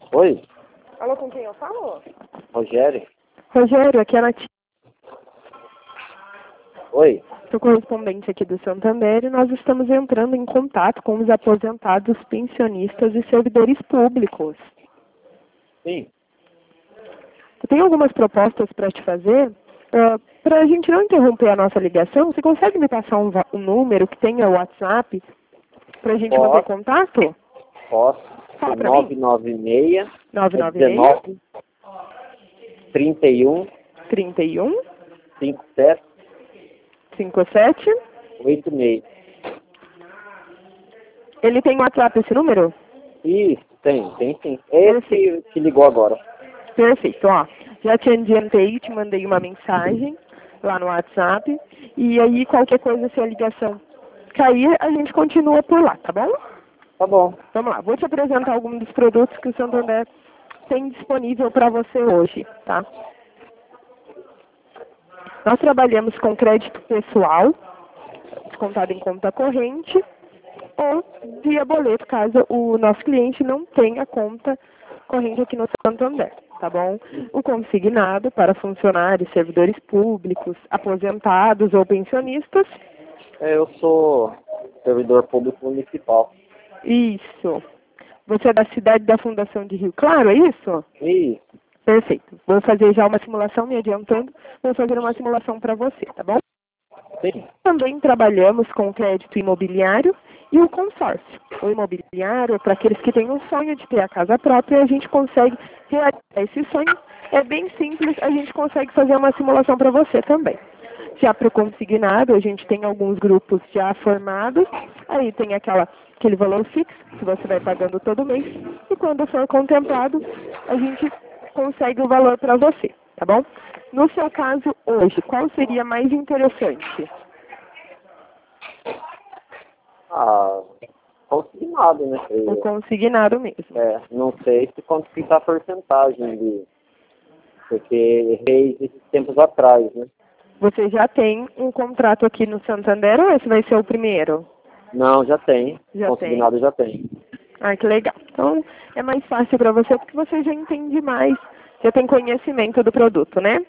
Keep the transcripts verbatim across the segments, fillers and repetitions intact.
Oi, Alô, com quem eu falo? Rogério. Rogério, aqui é a Nath, Oi. sou correspondente aqui do Santander e nós estamos entrando em contato com os aposentados, pensionistas e servidores públicos. Sim. Eu tenho algumas propostas para te fazer. Uh, para a gente não interromper a nossa ligação, você consegue me passar um, va- um número que tenha o WhatsApp para a gente Posso. manter contato? Posso. Fala pra nove mim. nove seis nove nove dezenove trinta e um seis, trinta e um, cinquenta e sete cinquenta e sete. oitenta e seis. Ele tem WhatsApp esse número? Isso, tem, tem sim. Esse que, que ligou agora. Perfeito, ó. Já te adiantei, te mandei uma mensagem lá no WhatsApp. E aí, qualquer coisa, se a ligação cair, a gente continua por lá, tá bom? Tá bom. Vamos lá, vou te apresentar alguns dos produtos que o Santander tem disponível para você hoje, tá? Nós trabalhamos com crédito pessoal, descontado em conta corrente, ou via boleto, caso o nosso cliente não tenha conta corrente aqui no Santander, tá bom? O consignado para funcionários, servidores públicos, aposentados ou pensionistas. É, eu sou servidor público municipal. Isso. Você é da cidade da Fundação de Rio Claro, é isso? Isso. Perfeito. Vou fazer já uma simulação, me adiantando. Vou fazer uma simulação para você, tá bom? Sim. Também trabalhamos com crédito imobiliário e o consórcio. O imobiliário é para aqueles que têm um sonho de ter a casa própria e a gente consegue realizar esse sonho. É bem simples, a gente consegue fazer uma simulação para você também. Já para o consignado, a gente tem alguns grupos já formados, aí tem aquela, aquele valor fixo que você vai pagando todo mês e quando for contemplado, a gente consegue o valor para você, tá bom? No seu caso, hoje, qual seria mais interessante? Ah, consignado, né? O Eu, consignado mesmo. é, não sei se quanto fica a porcentagem de... Porque errei esses tempos atrás, né? Você já tem um contrato aqui no Santander ou esse vai ser o primeiro? Não, já tem. Já Consignado já tem. Ah, que legal. Então, é mais fácil para você porque você já entende mais, já tem conhecimento do produto, né?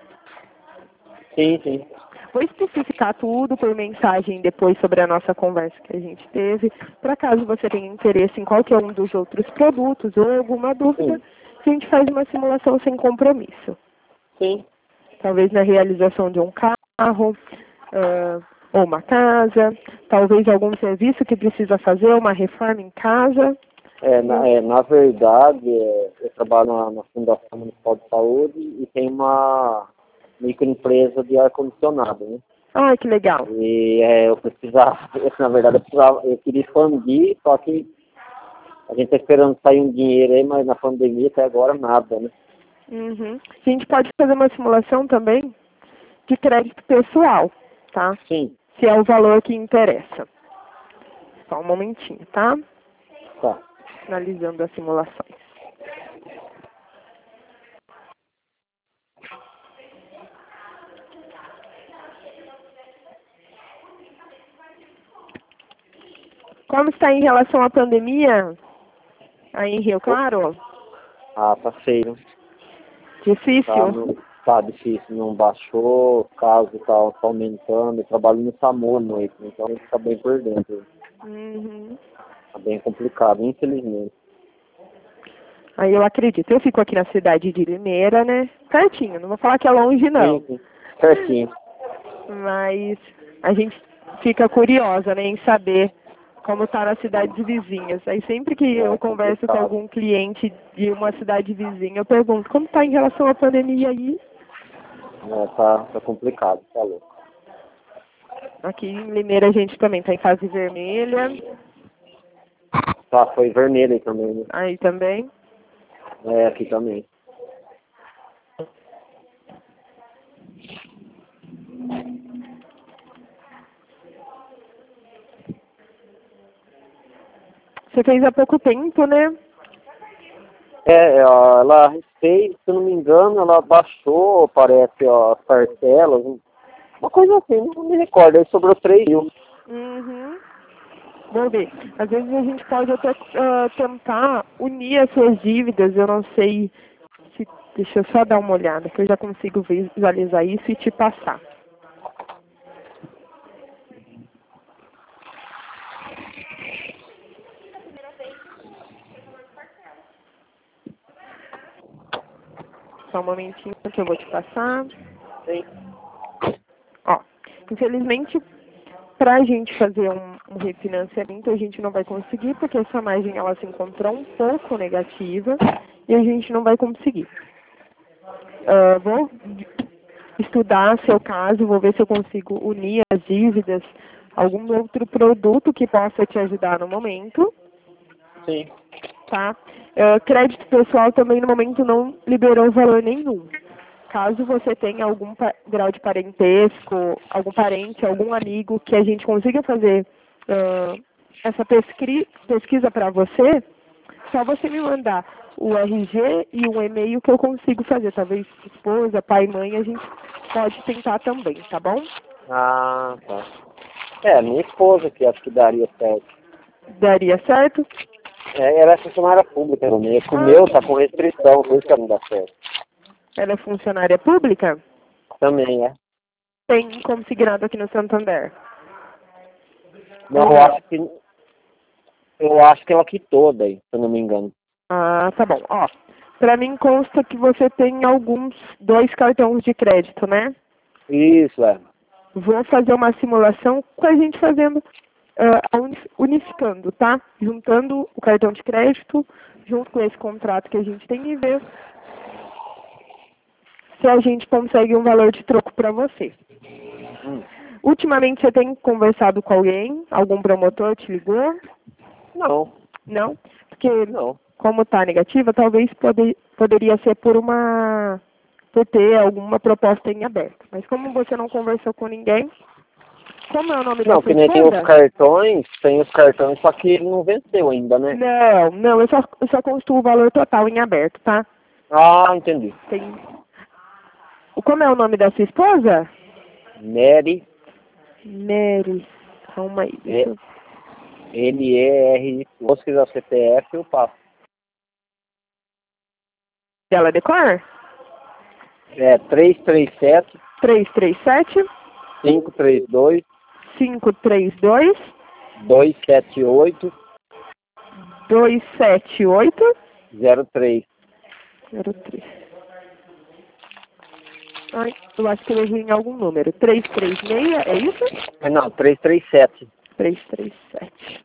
Sim, sim. Vou especificar tudo por mensagem depois sobre a nossa conversa que a gente teve, para caso você tenha interesse em qualquer um dos outros produtos ou alguma dúvida, Sim. a gente faz uma simulação sem compromisso. Sim. Talvez na realização de um carro, uh, ou uma casa, talvez algum serviço que precisa fazer, uma reforma em casa. É, na, é, na verdade, é, eu trabalho na, na Fundação Municipal de Saúde e tem uma microempresa de ar-condicionado, né? Ah, que legal. E é, eu precisava, na verdade, eu, precisava, eu queria expandir, só que a gente está esperando sair um dinheiro aí, mas na pandemia até agora nada, né? Uhum. A gente pode fazer uma simulação também de crédito pessoal, tá? Sim. Se é o valor que interessa. Só um momentinho, tá? Tá. Finalizando as simulações. Como está em relação à pandemia aí em Rio Claro? Ah, tá feio. Difícil? Tá, não, tá difícil, não baixou, o caso tá, tá aumentando. Eu trabalho no SAMU à noite, então a gente tá bem por dentro. Uhum. Tá bem complicado, infelizmente. Aí eu acredito. Eu fico aqui na cidade de Limeira, né? Pertinho, não vou falar que é longe, não. Sim, sim. Certinho. Mas a gente fica curiosa, né, em saber como está nas cidades vizinhas. Aí sempre que É eu converso com complicado. algum cliente de uma cidade vizinha, eu pergunto como está em relação à pandemia aí. É, tá, tá complicado, tá louco. Aqui em Limeira a gente também está em fase vermelha. Tá, foi vermelho aí também, né? Aí também. É, aqui também. Você fez há pouco tempo, né? É, ó, ela fez, se eu não me engano, ela baixou, parece, ó, as parcelas. Uma coisa assim, não me recordo, aí sobrou três mil. Uhum. Vamos ver. Às vezes a gente pode até uh, tentar unir as suas dívidas. Eu não sei se... Deixa eu só dar uma olhada, que eu já consigo visualizar isso e te passar. Só um momentinho que eu vou te passar. Sim. Ó, infelizmente, para a gente fazer um, um refinanciamento, a gente não vai conseguir, porque essa margem ela se encontra um pouco negativa e a gente não vai conseguir. Uh, vou estudar seu caso, vou ver se eu consigo unir as dívidas, algum outro produto que possa te ajudar no momento. Sim. Tá? Uh, crédito pessoal também no momento não liberou valor nenhum. Caso você tenha algum grau de parentesco, algum parente, algum amigo que a gente consiga fazer uh, essa pesqui pesquisa para você, só você me mandar o R G e um e-mail que eu consigo fazer. Talvez esposa, pai, mãe, a gente pode tentar também, tá bom? Ah, tá. É, minha esposa que acho que daria certo. Daria certo? É, ela é funcionária pública no meu. O Ah, meu tá com restrição, por isso que não dá certo. ela é funcionária pública? Também, é. Tem como consignado aqui no Santander? Não, Ou eu não? acho que. Eu acho que ela quitou daí, se eu não me engano. Ah, tá bom. Ó, pra mim consta que você tem alguns, dois cartões de crédito, né? Isso, é. Vou fazer uma simulação com a gente fazendo, ah, uni- unificando, tá? Juntando o cartão de crédito junto com esse contrato que a gente tem e ver se a gente consegue um valor de troco para você. Hum. Ultimamente você tem conversado com alguém? Algum promotor te ligou? Não, Não? Porque não. como está negativa, talvez pode, poderia ser por uma por ter alguma proposta em aberto. Mas como você não conversou com ninguém, como é o nome da Não, sua que nem tem os esposa? cartões, tem os cartões, só que ele não venceu ainda, né? Não, não, eu só, eu só constituo o valor total em aberto, tá? Ah, entendi. Tem... O- Como é o nome da sua esposa? Mary, Mary. Calma aí, deixa E- eu... N E R, se você quiser o C P F, eu passo. Ela decora? É três três sete, três três sete, cinco três dois, cinco três dois, dois sete oito, dois sete oito, zero três. zero três. Ai, eu acho que eu errei em algum número. três três seis, é isso? É, não, três três sete. três três sete.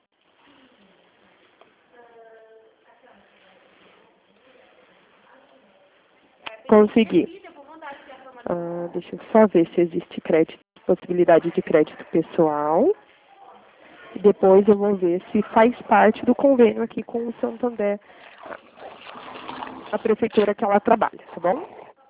Consegui. Ah, deixa eu só ver se existe crédito, possibilidade de crédito pessoal. E depois eu vou ver se faz parte do convênio aqui com o Santander, a prefeitura que ela trabalha, tá bom?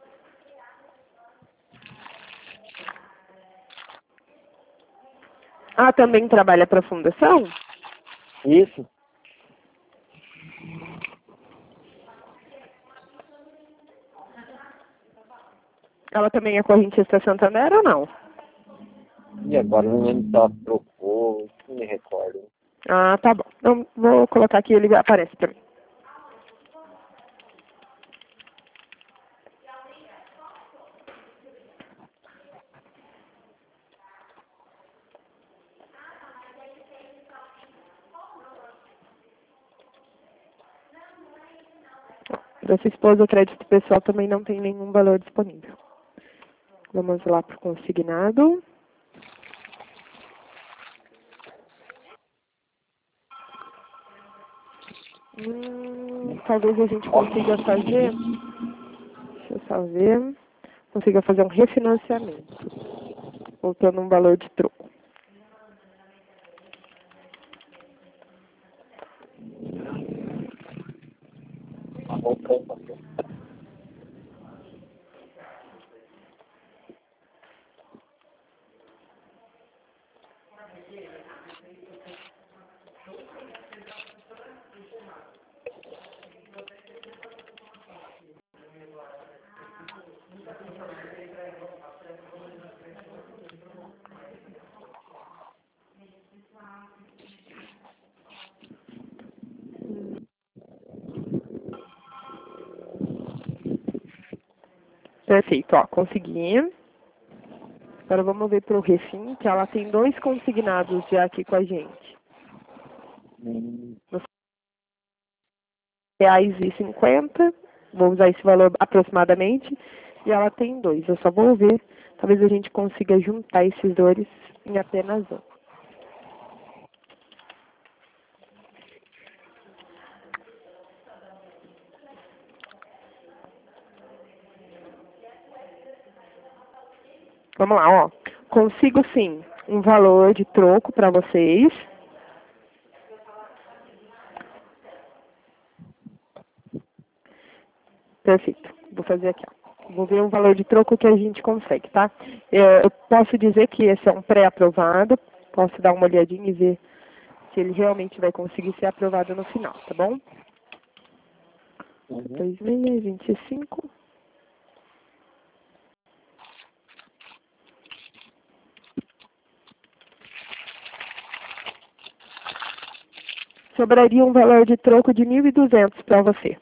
Ah, também trabalha para a fundação? Isso. Ela também é correntista Santander ou não? E agora não lembro se ela trocou, não me recordo. Ah, tá bom. Então, vou colocar aqui, ele aparece para mim. Da sua esposa, o crédito pessoal também não tem nenhum valor disponível. Vamos lá para o consignado. Hum, talvez a gente consiga fazer, deixa eu só ver, consiga fazer um refinanciamento, voltando um valor de troco. Perfeito, ó, consegui. Agora vamos ver pro Refim, que ela tem dois consignados já aqui com a gente. Hum. Reais e cinquenta, vou usar esse valor aproximadamente, e ela tem dois. Eu só vou ver, talvez a gente consiga juntar esses dois em apenas um. Vamos lá, ó. Consigo sim um valor de troco para vocês. Perfeito. Vou fazer aqui, ó. Vou ver o valor de troco que a gente consegue, tá? Eu posso dizer que esse é um pré-aprovado. Posso dar uma olhadinha e ver se ele realmente vai conseguir ser aprovado no final, tá bom? Uhum. dois mil e vinte e cinco. Sobraria um valor de troco de mil e duzentos para você.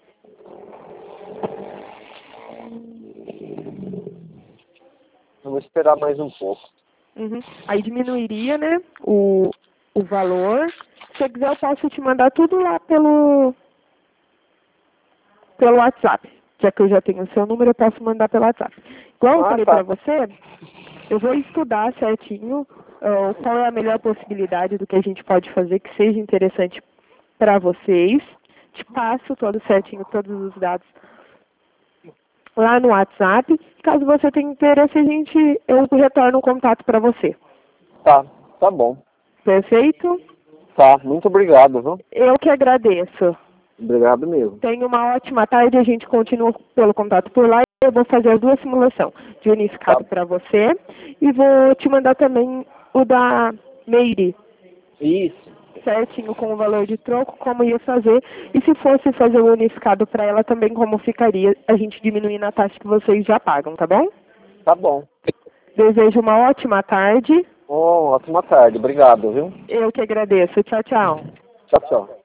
Eu vou esperar mais um pouco. Uhum. Aí diminuiria, né, o, o valor. Se você quiser, eu posso te mandar tudo lá pelo, pelo WhatsApp. Já que eu já tenho o seu número, eu posso mandar pelo WhatsApp. Igual eu Ah, falei tá. para você, eu vou estudar certinho uh, qual é a melhor possibilidade do que a gente pode fazer que seja interessante para vocês. Te passo todo certinho, todos os dados lá no WhatsApp. Caso você tenha interesse, a gente, eu retorno o contato para você. Tá, tá bom. Perfeito? Tá, muito obrigado, viu? Eu que agradeço. Obrigado mesmo. Tenha uma ótima tarde, a gente continua pelo contato por lá. Eu vou fazer as duas simulações, de unificado Tá. para você e vou te mandar também o da Meire, Isso. certinho com o valor de troco, como ia fazer. E se fosse fazer o unificado para ela também, como ficaria, a gente diminuindo a taxa que vocês já pagam, tá bom? Tá bom. Desejo uma ótima tarde. Oh, ótima tarde. Obrigado, viu? Eu que agradeço. Tchau, tchau. Tchau, tchau.